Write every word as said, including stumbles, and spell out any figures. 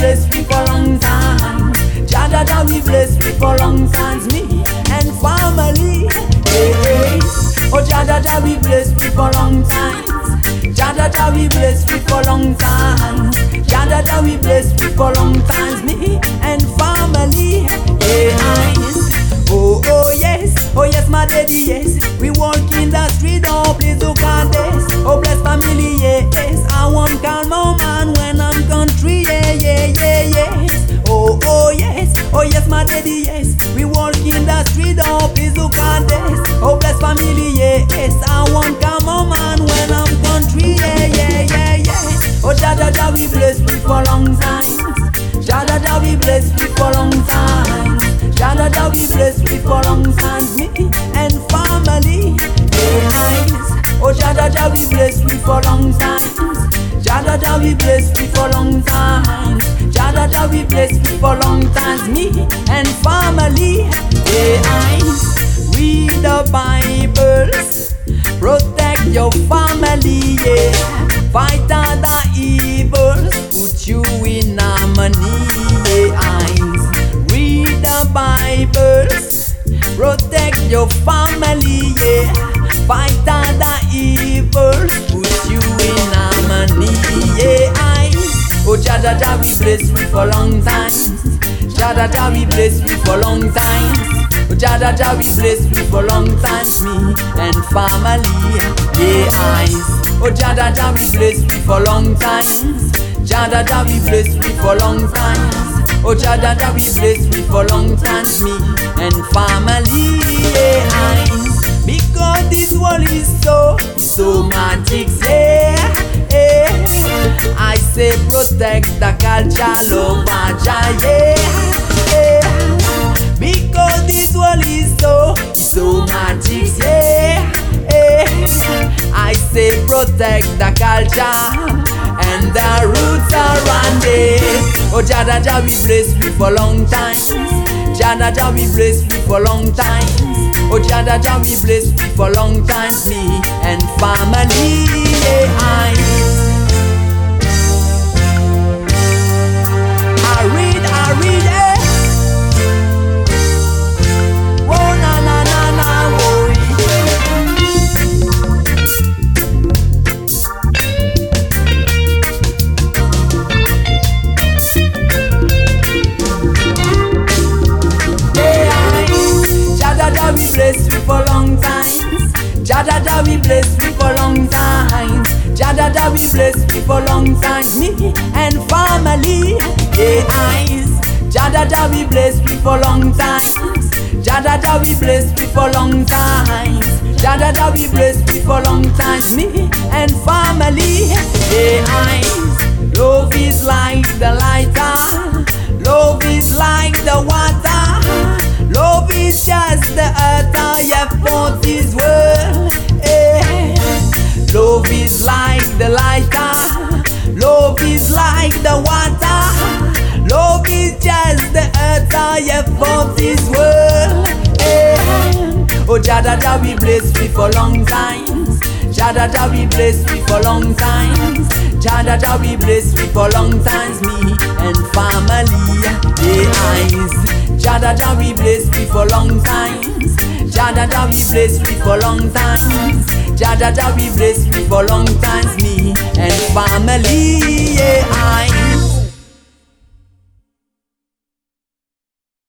bless me for long time. Jah Jah Jah we bless me for long times, me and family. Hey, hey. Oh Jah Jah Jah we bless me for long times. Jah Jah Jah we bless me for long times. Jah Jah Jah we bless me for long times, me and family. Yes. Oh oh yes, oh yes my daddy yes. We walk in the street, oh please look at this. Oh bless family yes. I want calm my man when I'm country, yeah yeah yeah yes. Oh oh yes, oh yes my daddy yes. We walk in the street, oh please look at this. Oh bless family yes. I want calm my man when I'm country, yeah yeah yeah yeah. Oh Jah Jah Jah we bless me for long time. Jah Jah Jah we bless me for long time. Jah Jah Jah we bless me for long time, me and family. Yes. Oh Jah Jah Jah we bless me for long time. Jah Jah Jah we bless me for long time. Jah Jah Jah we bless me for long time, me and family. Yes. Read the Bible, protect your family. Yeah. Fight all the evils, put you in harmony. Yes. Read the Bible, protect your family, yeah. Fight all the evils, put you in harmony, yeah. Oh Jah Jah Jah we bless me for long time. Jah Jah Jah we bless me for long time. Oh Jah Jah Jah we bless me for long time, me and family, yeah. Oh Jah Jah Jah we bless me for long time. Jah Jah Jah we bless me for long time. Oh Jah Jah Jah we bless me for long time, me and family, yeah. Because this world is so, so magic, yeah, yeah. I say protect the culture, love Jah, yeah, yeah. Because this world is so, so magic, yeah, yeah. I say protect the culture and the roots around it. Oh Jah Jah Jah we bless me for long time. Jah Jah Jah we bless me for long time. Oh Jah Jah Jah we bless me for long time, me and family. Yeah. I read, I read it. Oh na na na na, oh. We bless me for long time. Jah Jah Jah we bless me for long time. Jah Jah Jah we bless me for long time, me and family. Yeah, Jah Jah Jah we bless me for long time. Jah Jah Jah we bless me for long time. Jah Jah Jah we bless me for long time, me and family. Yeah, love is like the lighter. Love is like the water. Love is just the earth, I for this world. Eh. Love is like the lighter. Love is like the water. Love is just the earth, I for this world. Eh. Oh Jah Jah Jah we bless me for long times. Jah Jah Jah we bless me for long times. Jah Jah Jah we bless me for long times, me and family. Yeah. Jah Jah Jah we bless me for long times. Jah Jah Jah we bless me for long times. Jah Jah Jah we bless me for long times, me and family, yeah.